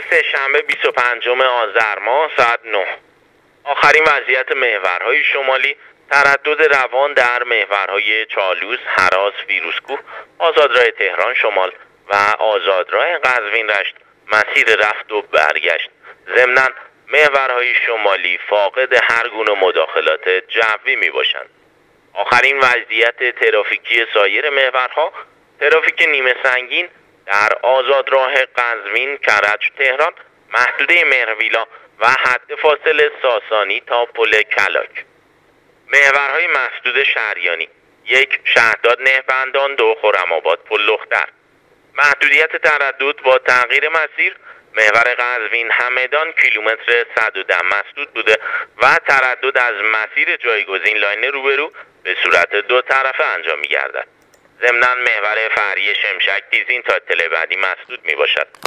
سه‌شنبه 25 آذر ماه ساعت 9. آخرین وضعیت محورهای شمالی: تردد روان در محورهای چالوس، هراس، فیروزکوه، آزادراه تهران شمال و آزادراه قزوین رشت مسیر رفت و برگشت. ضمناً محورهای شمالی فاقد هر گونه مداخلات جوی می باشند. آخرین وضعیت ترافیکی سایر محورها: ترافیک نیمه سنگین در آزادراه قزوین، کرج، تهران، محدوده مهرویلا و حد فاصل ساسانی تا پل کلاک. محورهای مسدود شهریانی: 1 شهرداد نهبندان، 2 خرم‌آباد پل لختر. محدودیت تردد با تغییر مسیر: محور قزوین همدان کیلومتر 110 مسدود بوده و تردد از مسیر جایگزین لاین روبرو به صورت دو طرفه انجام می گردد. ضمناً محور فرعی شمشک دیزین تا اطلاع بعدی مسدود می باشد.